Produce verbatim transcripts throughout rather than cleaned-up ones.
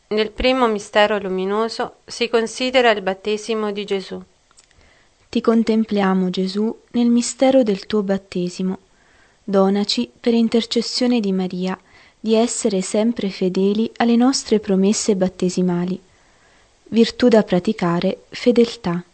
Nel primo mistero luminoso si considera il battesimo di Gesù. Ti contempliamo, Gesù, nel mistero del tuo battesimo. Donaci, per intercessione di Maria, di essere sempre fedeli alle nostre promesse battesimali. Virtù da praticare, fedeltà.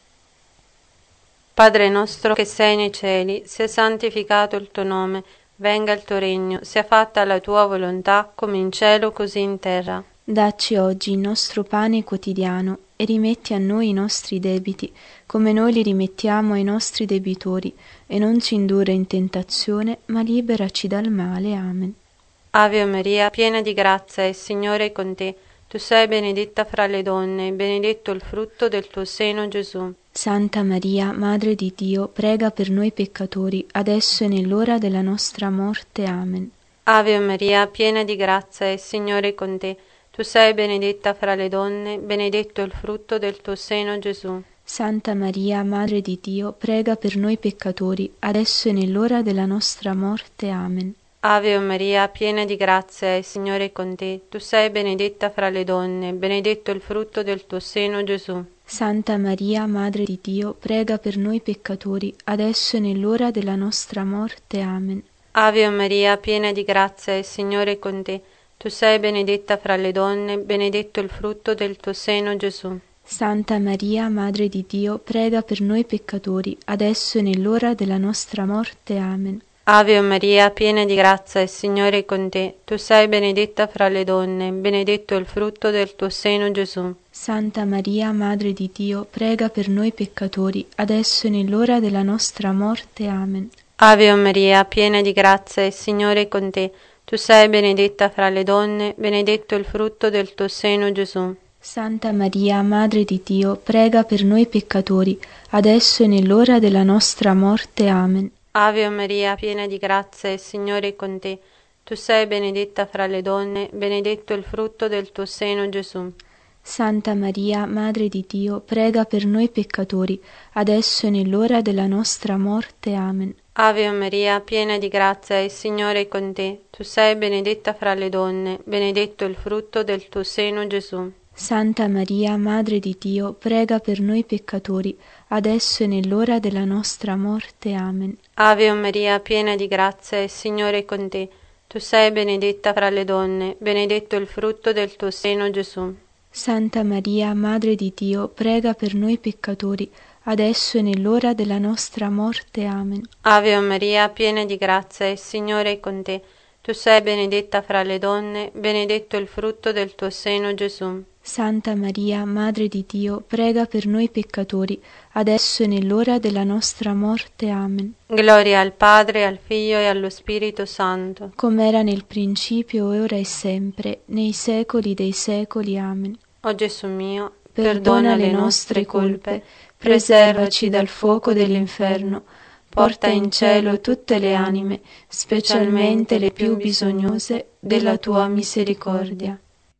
Padre nostro che sei nei cieli, sia santificato il tuo nome, venga il tuo regno, sia fatta la tua volontà, come in cielo così in terra. Dacci oggi il nostro pane quotidiano e rimetti a noi i nostri debiti, come noi li rimettiamo ai nostri debitori, e non ci indurre in tentazione, ma liberaci dal male. Amen. Ave Maria, piena di grazia, il Signore è con te. Tu sei benedetta fra le donne, e benedetto il frutto del tuo seno, Gesù. Santa Maria, Madre di Dio, prega per noi peccatori, adesso e nell'ora della nostra morte. Amen. Ave Maria, piena di grazia, il Signore è con te. Tu sei benedetta fra le donne, benedetto il frutto del tuo seno, Gesù. Santa Maria, Madre di Dio, prega per noi peccatori, adesso e nell'ora della nostra morte. Amen. Ave Maria, piena di grazia, il Signore è con te. Tu sei benedetta fra le donne, benedetto il frutto del tuo seno, Gesù. Santa Maria, Madre di Dio, prega per noi peccatori, adesso e nell'ora della nostra morte. Amen. Ave Maria, piena di grazia, il Signore è con te. Tu sei benedetta fra le donne, benedetto il frutto del tuo seno, Gesù. Santa Maria, Madre di Dio, prega per noi peccatori, adesso e nell'ora della nostra morte. Amen. Ave Maria, piena di grazia, il Signore è con te. Tu sei benedetta fra le donne, benedetto il frutto del tuo seno, Gesù. Santa Maria, Madre di Dio, prega per noi peccatori, adesso e nell'ora della nostra morte. Amen. Ave Maria, piena di grazia, il Signore è con te. Tu sei benedetta fra le donne, benedetto il frutto del tuo seno, Gesù. Santa Maria, Madre di Dio, prega per noi peccatori, adesso e nell'ora della nostra morte. Amen. Ave Maria, piena di grazia, il Signore è con te. Tu sei benedetta fra le donne, benedetto il frutto del tuo seno, Gesù. Santa Maria, Madre di Dio, prega per noi peccatori, adesso e nell'ora della nostra morte. Amen. Ave Maria, piena di grazia, il Signore è con te. Tu sei benedetta fra le donne, benedetto il frutto del tuo seno, Gesù. Santa Maria, Madre di Dio, prega per noi peccatori, adesso e nell'ora della nostra morte. Amen. Ave Maria, piena di grazia, il Signore è con te. Tu sei benedetta fra le donne, benedetto il frutto del tuo seno, Gesù. Santa Maria, Madre di Dio, prega per noi peccatori, adesso e nell'ora della nostra morte. Amen. Ave Maria, piena di grazia, il Signore è con te. Tu sei benedetta fra le donne, benedetto il frutto del tuo seno, Gesù. Santa Maria, Madre di Dio, prega per noi peccatori, adesso e nell'ora della nostra morte. Amen. Gloria al Padre, al Figlio e allo Spirito Santo, come era nel principio, e ora e sempre, nei secoli dei secoli. Amen. O Gesù mio, perdona le nostre colpe, preservaci dal fuoco dell'inferno, porta in cielo tutte le anime, specialmente le più bisognose della tua misericordia.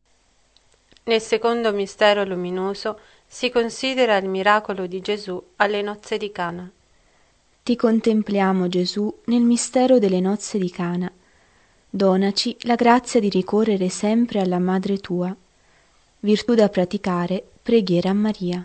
Nel secondo mistero luminoso si considera il miracolo di Gesù alle nozze di Cana. Ti contempliamo, Gesù, nel mistero delle nozze di Cana. Donaci la grazia di ricorrere sempre alla Madre tua. Virtù da praticare, preghiera a Maria.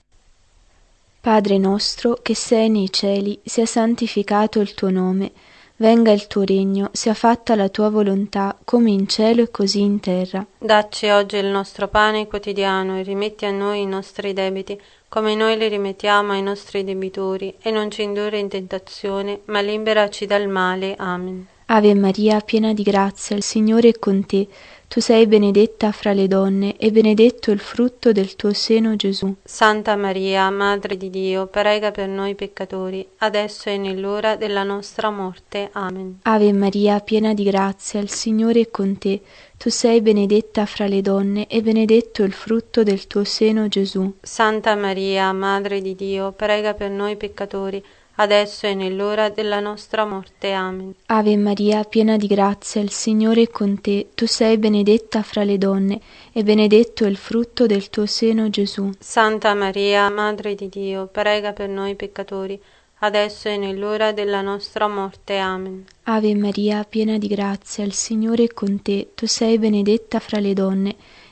Padre nostro, che sei nei cieli, sia santificato il tuo nome, venga il tuo regno, sia fatta la tua volontà, come in cielo e così in terra. Dacci oggi il nostro pane quotidiano e rimetti a noi i nostri debiti, come noi li rimettiamo ai nostri debitori, e non ci indurre in tentazione, ma liberaci dal male. Amen. Ave Maria, piena di grazia, il Signore è con te. Tu sei benedetta fra le donne, e benedetto il frutto del tuo seno, Gesù. Santa Maria, Madre di Dio, prega per noi peccatori, adesso e nell'ora della nostra morte. Amen. Ave Maria, piena di grazia, il Signore è con te. Tu sei benedetta fra le donne, e benedetto il frutto del tuo seno, Gesù. Santa Maria, Madre di Dio, prega per noi peccatori, adesso e nell'ora della nostra morte. Amen. Ave Maria, piena di grazia, il Signore è con te. Tu sei benedetta fra le donne, e benedetto il frutto del tuo seno, Gesù. Santa Maria, Madre di Dio, prega per noi peccatori, adesso e nell'ora della nostra morte. Amen. Ave Maria, piena di grazia, il Signore è con te. Tu sei benedetta fra le donne,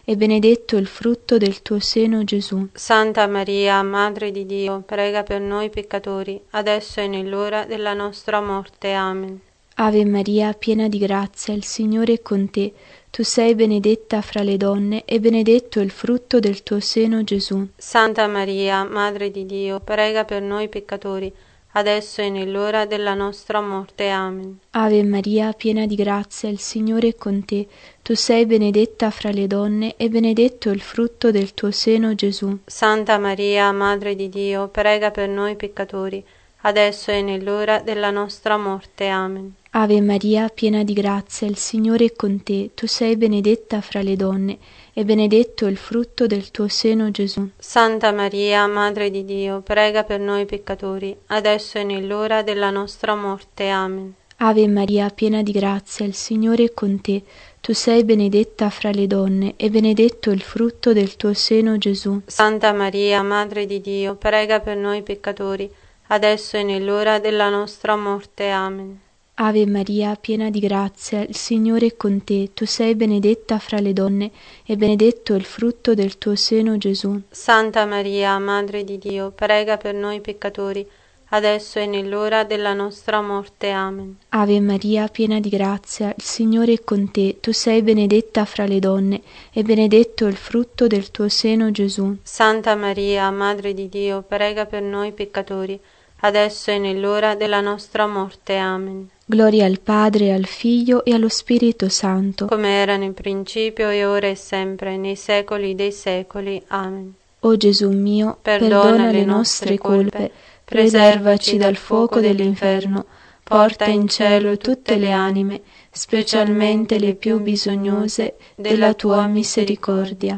e benedetto il frutto del tuo seno, Gesù. Santa Maria, Madre di Dio, prega per noi peccatori, adesso e nell'ora della nostra morte. Amen. Ave Maria, piena di grazia, il Signore è con te. Tu sei benedetta fra le donne e benedetto il frutto del tuo seno, Gesù. Santa Maria, Madre di Dio, prega per noi peccatori, adesso e nell'ora della nostra morte. Amen. Ave Maria, piena di grazia, il Signore è con te. Tu sei benedetta fra le donne e benedetto il frutto del tuo seno, Gesù. Santa Maria, Madre di Dio, prega per noi peccatori, adesso e nell'ora della nostra morte. Amen. Ave Maria, piena di grazia, il Signore è con te. Tu sei benedetta fra le donne e benedetto il frutto del tuo seno, Gesù. Santa Maria, Madre di Dio, prega per noi peccatori, adesso e nell'ora della nostra morte. Amen. Ave Maria, piena di grazia, il Signore è con te. Tu sei benedetta fra le donne e benedetto il frutto del tuo seno, Gesù. Santa Maria, Madre di Dio, prega per noi peccatori, adesso e nell'ora della nostra morte. Amen. Ave Maria, piena di grazia, il Signore è con te. Tu sei benedetta fra le donne e benedetto il frutto del tuo seno, Gesù. Santa Maria, Madre di Dio, prega per noi peccatori, adesso e nell'ora della nostra morte. Amen. Ave Maria, piena di grazia, il Signore è con te. Tu sei benedetta fra le donne e benedetto il frutto del tuo seno, Gesù. Santa Maria, Madre di Dio, prega per noi peccatori, adesso e nell'ora della nostra morte. Amen. Gloria al Padre, al Figlio e allo Spirito Santo, come era nel principio e ora e sempre, nei secoli dei secoli. Amen. O Gesù mio, perdona, perdona le nostre colpe, preservaci dal fuoco dell'inferno, porta in cielo tutte le anime, specialmente le più bisognose della tua misericordia.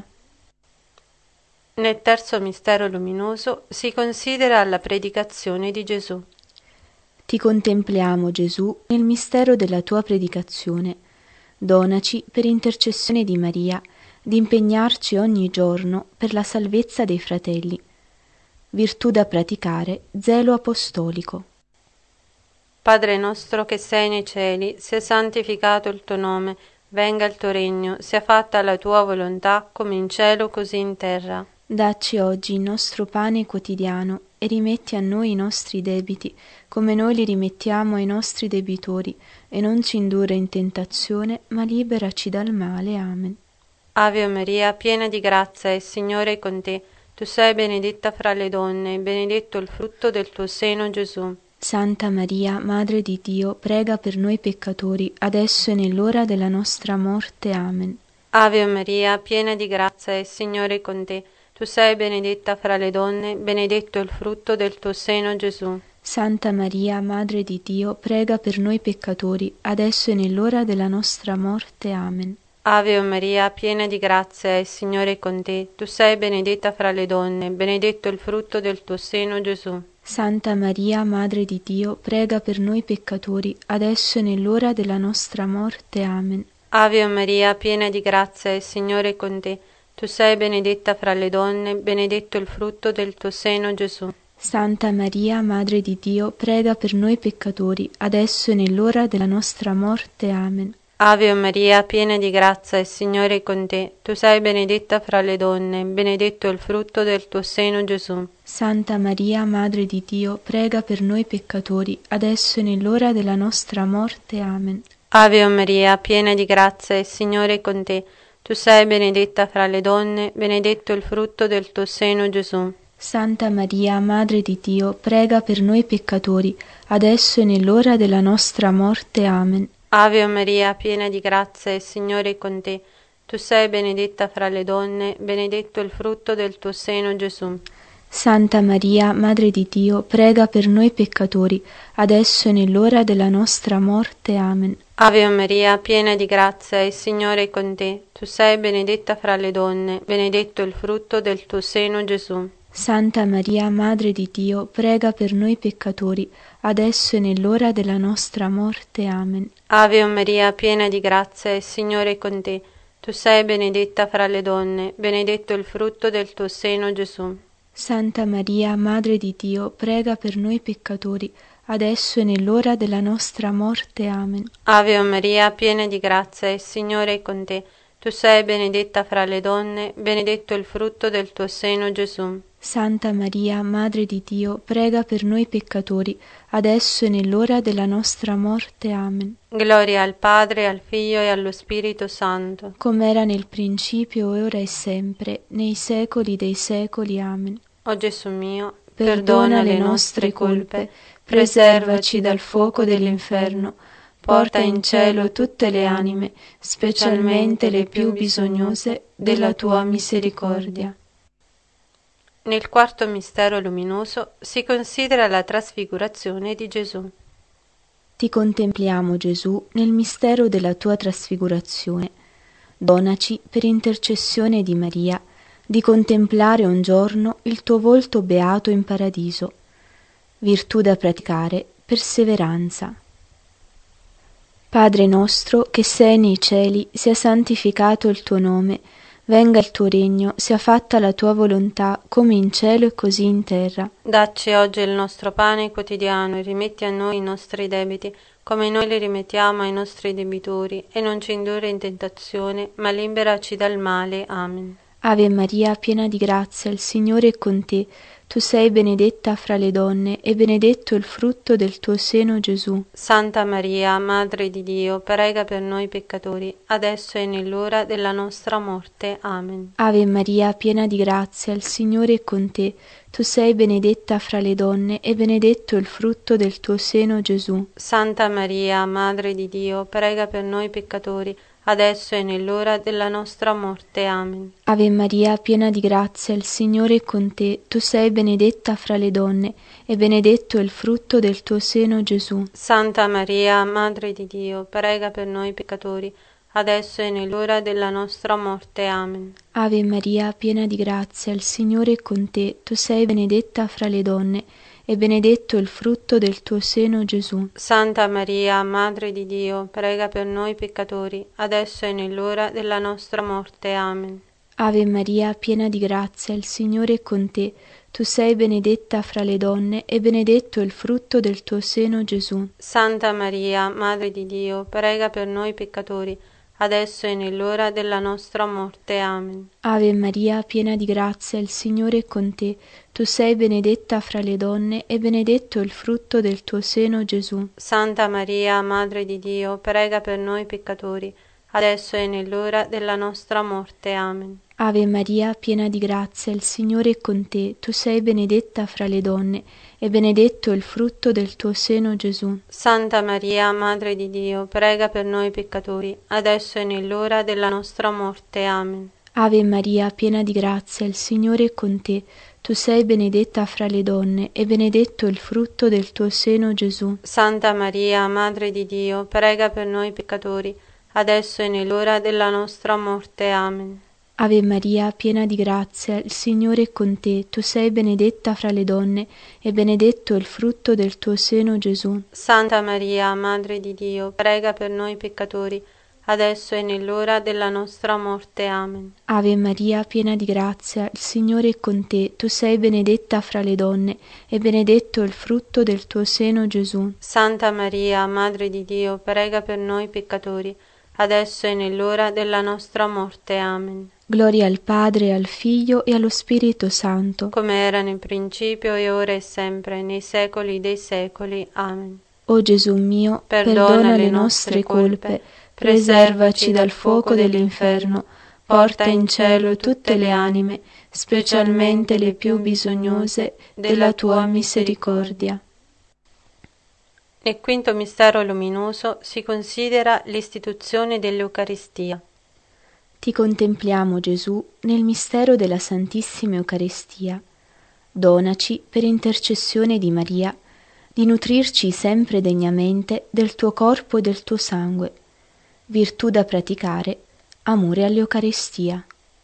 Nel terzo mistero luminoso si considera la predicazione di Gesù. Ti contempliamo, Gesù, nel mistero della tua predicazione. Donaci, per intercessione di Maria, di impegnarci ogni giorno per la salvezza dei fratelli. Virtù da praticare, zelo apostolico. Padre nostro che sei nei cieli, sia santificato il tuo nome, venga il tuo regno, sia fatta la tua volontà, come in cielo così in terra. Dacci oggi il nostro pane quotidiano e rimetti a noi i nostri debiti, come noi li rimettiamo ai nostri debitori, e non ci indurre in tentazione, ma liberaci dal male. Amen. Ave Maria, piena di grazia, il Signore è con te. Tu sei benedetta fra le donne, e benedetto il frutto del tuo seno, Gesù. Santa Maria, Madre di Dio, prega per noi peccatori, adesso e nell'ora della nostra morte. Amen. Ave Maria, piena di grazia, il Signore è con te. Tu sei benedetta fra le donne, benedetto il frutto del tuo seno, Gesù. Santa Maria, Madre di Dio, prega per noi peccatori, adesso e nell'ora della nostra morte. Amen. Ave Maria, piena di grazia, il Signore è con te. Tu sei benedetta fra le donne, benedetto il frutto del tuo seno, Gesù. Santa Maria, Madre di Dio, prega per noi peccatori, adesso e nell'ora della nostra morte. Amen. Ave Maria, piena di grazia, il Signore è con te. Tu sei benedetta fra le donne, benedetto il frutto del tuo seno, Gesù. Santa Maria, Madre di Dio, prega per noi peccatori, adesso e nell'ora della nostra morte. Amen. Ave Maria, piena di grazia, il Signore è con te. Tu sei benedetta fra le donne, benedetto il frutto del tuo seno, Gesù. Santa Maria, Madre di Dio, prega per noi peccatori, adesso e nell'ora della nostra morte. Amen. Ave Maria, piena di grazia, il Signore è con te. Tu sei benedetta fra le donne, benedetto il frutto del tuo seno, Gesù. Santa Maria, Madre di Dio, prega per noi peccatori, adesso e nell'ora della nostra morte. Amen. Ave Maria, piena di grazia, il Signore è con te. Tu sei benedetta fra le donne, benedetto il frutto del tuo seno, Gesù. Santa Maria, Madre di Dio, prega per noi peccatori, adesso e nell'ora della nostra morte. Amen. Ave Maria, piena di grazia, il Signore è con te. Tu sei benedetta fra le donne, benedetto il frutto del tuo seno, Gesù. Santa Maria, Madre di Dio, prega per noi peccatori, adesso e nell'ora della nostra morte. Amen. Ave Maria, piena di grazia, il Signore è con te. Tu sei benedetta fra le donne, benedetto il frutto del tuo seno, Gesù. Santa Maria, Madre di Dio, prega per noi peccatori, adesso e nell'ora della nostra morte. Amen. Ave Maria, piena di grazia, il Signore è con te. Tu sei benedetta fra le donne, benedetto il frutto del tuo seno, Gesù. Santa Maria, Madre di Dio, prega per noi peccatori, adesso e nell'ora della nostra morte. Amen. Gloria al Padre, al Figlio e allo Spirito Santo, come era nel principio, e ora e sempre, nei secoli dei secoli. Amen. O Gesù mio, Perdona le nostre colpe, preservaci dal fuoco dell'inferno, porta in cielo tutte le anime, specialmente le più bisognose della tua misericordia. Nel quarto mistero luminoso si considera la trasfigurazione di Gesù. Ti contempliamo, Gesù, nel mistero della tua trasfigurazione. Donaci, per intercessione di Maria, di contemplare un giorno il tuo volto beato in paradiso. Virtù da praticare, perseveranza. Padre nostro, che sei nei cieli, sia santificato il tuo nome, venga il tuo regno, sia fatta la tua volontà, come in cielo e così in terra. Dacci oggi il nostro pane quotidiano e rimetti a noi i nostri debiti, come noi li rimettiamo ai nostri debitori, e non ci indurre in tentazione, ma liberaci dal male. Amen. Ave Maria, piena di grazia, il Signore è con te. Tu sei benedetta fra le donne, e benedetto il frutto del tuo seno, Gesù. Santa Maria, Madre di Dio, prega per noi peccatori, adesso e nell'ora della nostra morte. Amen. Ave Maria, piena di grazia, il Signore è con te. Tu sei benedetta fra le donne, e benedetto il frutto del tuo seno, Gesù. Santa Maria, Madre di Dio, prega per noi peccatori, adesso e nell'ora della nostra morte. Amen. Ave Maria, piena di grazia, il Signore è con te. Tu sei benedetta fra le donne, e benedetto il frutto del tuo seno, Gesù. Santa Maria, Madre di Dio, prega per noi peccatori, adesso e nell'ora della nostra morte. Amen. Ave Maria, piena di grazia, il Signore è con te. Tu sei benedetta fra le donne, e benedetto il frutto del tuo seno, Gesù. Santa Maria, Madre di Dio, prega per noi peccatori, adesso e nell'ora della nostra morte. Amen. Ave Maria, piena di grazia, il Signore è con te. Tu sei benedetta fra le donne, e benedetto il frutto del tuo seno, Gesù. Santa Maria, Madre di Dio, prega per noi peccatori, adesso e nell'ora della nostra morte. Amen. Ave Maria, piena di grazia, il Signore è con te. Tu sei benedetta fra le donne, e benedetto il frutto del tuo seno, Gesù. Santa Maria, Madre di Dio, prega per noi peccatori, adesso e nell'ora della nostra morte. Amen. Ave Maria, piena di grazia, il Signore è con te. Tu sei benedetta fra le donne, e benedetto il frutto del tuo seno, Gesù. Santa Maria, Madre di Dio, prega per noi peccatori, adesso e nell'ora della nostra morte. Amen. Ave Maria, piena di grazia, il Signore è con te. Tu sei benedetta fra le donne, e benedetto il frutto del tuo seno, Gesù. Santa Maria, Madre di Dio, prega per noi peccatori, adesso e nell'ora della nostra morte. Amen. Ave Maria, piena di grazia, il Signore è con te. Tu sei benedetta fra le donne, e benedetto il frutto del tuo seno, Gesù. Santa Maria, Madre di Dio, prega per noi peccatori, adesso e nell'ora della nostra morte. Amen. Ave Maria, piena di grazia, il Signore è con te. Tu sei benedetta fra le donne, e benedetto il frutto del tuo seno, Gesù. Santa Maria, Madre di Dio, prega per noi peccatori, adesso e nell'ora della nostra morte. Amen. Gloria al Padre, al Figlio e allo Spirito Santo, come era nel principio e ora e sempre, nei secoli dei secoli. Amen. O Gesù mio, perdona, perdona le le nostre nostre colpe, colpe, preservaci dal fuoco dell'inferno, porta in cielo tutte le anime, specialmente le più bisognose della tua misericordia. Nel quinto mistero luminoso si considera l'istituzione dell'Eucaristia. Ti contempliamo, Gesù, nel mistero della Santissima Eucaristia. Donaci, per intercessione di Maria, di nutrirci sempre degnamente del tuo corpo e del tuo sangue, virtù da praticare, amore all'Eucaristia.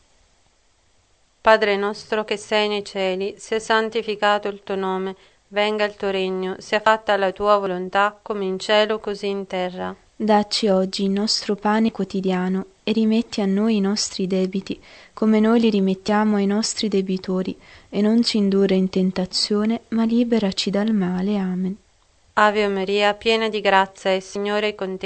Padre nostro che sei nei cieli, sia santificato il tuo nome, venga il tuo regno, sia fatta la tua volontà come in cielo così in terra. Dacci oggi il nostro pane quotidiano e rimetti a noi i nostri debiti, come noi li rimettiamo ai nostri debitori, e non ci indurre in tentazione, ma liberaci dal male. Amen. Ave Maria, piena di grazia, il Signore è con te.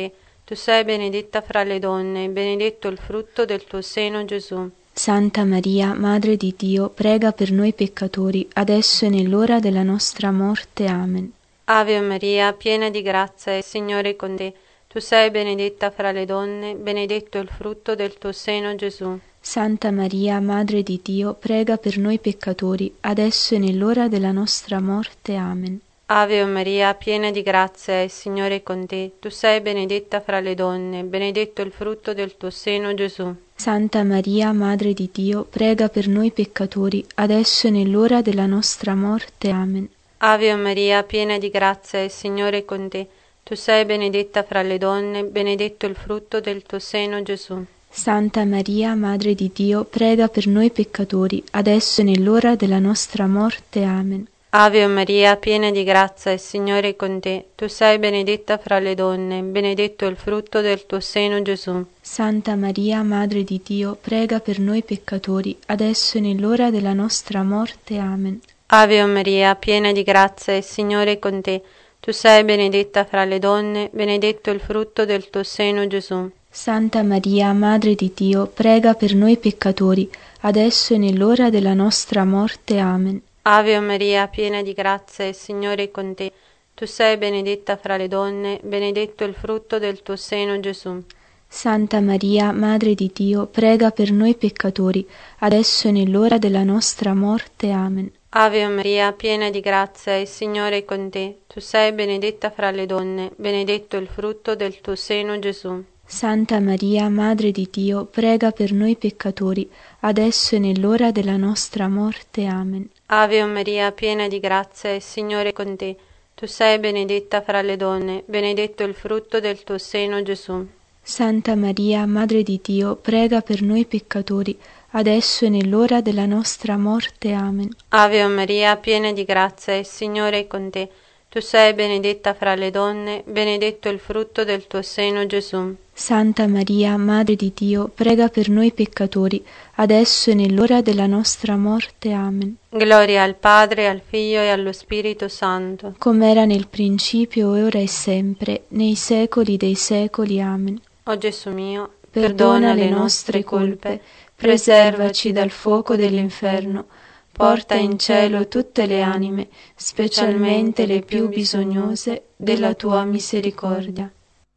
Tu sei benedetta fra le donne, e benedetto il frutto del tuo seno, Gesù. Santa Maria, Madre di Dio, prega per noi peccatori, adesso e nell'ora della nostra morte. Amen. Ave Maria, piena di grazia, il Signore è con te. Tu sei benedetta fra le donne, benedetto il frutto del tuo seno, Gesù. Santa Maria, Madre di Dio, prega per noi peccatori, adesso e nell'ora della nostra morte. Amen. Ave Maria, piena di grazia, il Signore è con te. Tu sei benedetta fra le donne, benedetto il frutto del tuo seno, Gesù. Santa Maria, Madre di Dio, prega per noi peccatori, adesso e nell'ora della nostra morte. Amen. Ave Maria, piena di grazia, il Signore è con te. Tu sei benedetta fra le donne, benedetto il frutto del tuo seno, Gesù. Santa Maria, Madre di Dio, prega per noi peccatori, adesso e nell'ora della nostra morte. Amen. Ave Maria, piena di grazia, il Signore è con te. Tu sei benedetta fra le donne, benedetto il frutto del tuo seno, Gesù. Santa Maria, Madre di Dio, prega per noi peccatori, adesso e nell'ora della nostra morte. Amen. Ave Maria, piena di grazia, il Signore è con te. Tu sei benedetta fra le donne, benedetto il frutto del tuo seno, Gesù. Santa Maria, Madre di Dio, prega per noi peccatori, adesso e nell'ora della nostra morte. Amen. Ave Maria, piena di grazia, il Signore è con te. Tu sei benedetta fra le donne, benedetto il frutto del tuo seno, Gesù. Santa Maria, Madre di Dio, prega per noi peccatori, adesso e nell'ora della nostra morte. Amen. Ave Maria, piena di grazia, il Signore è con te. Tu sei benedetta fra le donne, benedetto il frutto del tuo seno, Gesù. Santa Maria, Madre di Dio, prega per noi peccatori, adesso e nell'ora della nostra morte. Amen. Ave Maria, piena di grazia, il Signore è con te. Tu sei benedetta fra le donne, benedetto il frutto del tuo seno, Gesù. Santa Maria, Madre di Dio, prega per noi peccatori, adesso e nell'ora della nostra morte. Amen. Ave Maria, piena di grazia, il Signore è con te. Tu sei benedetta fra le donne, benedetto il frutto del tuo seno, Gesù. Santa Maria, Madre di Dio, prega per noi peccatori, adesso e nell'ora della nostra morte. Amen. Gloria al Padre, al Figlio e allo Spirito Santo, come era nel principio, e ora e sempre, nei secoli dei secoli. Amen. O Gesù mio, perdona le nostre colpe, preservaci dal fuoco dell'inferno, porta in cielo tutte le anime, specialmente le più bisognose della tua misericordia.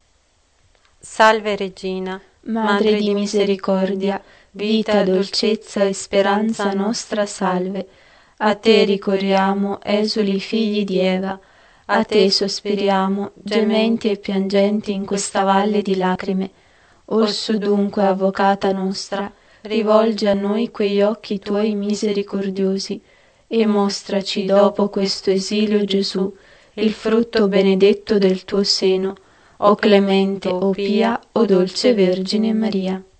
Salve Regina, Madre di misericordia, vita, dolcezza e speranza nostra, salve. A te ricorriamo, esuli figli di Eva, a te sospiriamo, gementi e piangenti in questa valle di lacrime. Orso dunque, avvocata nostra, rivolgi a noi quegli occhi tuoi misericordiosi, e mostraci dopo questo esilio, Gesù, il frutto benedetto del tuo seno, o clemente, o pia, o dolce Vergine Maria.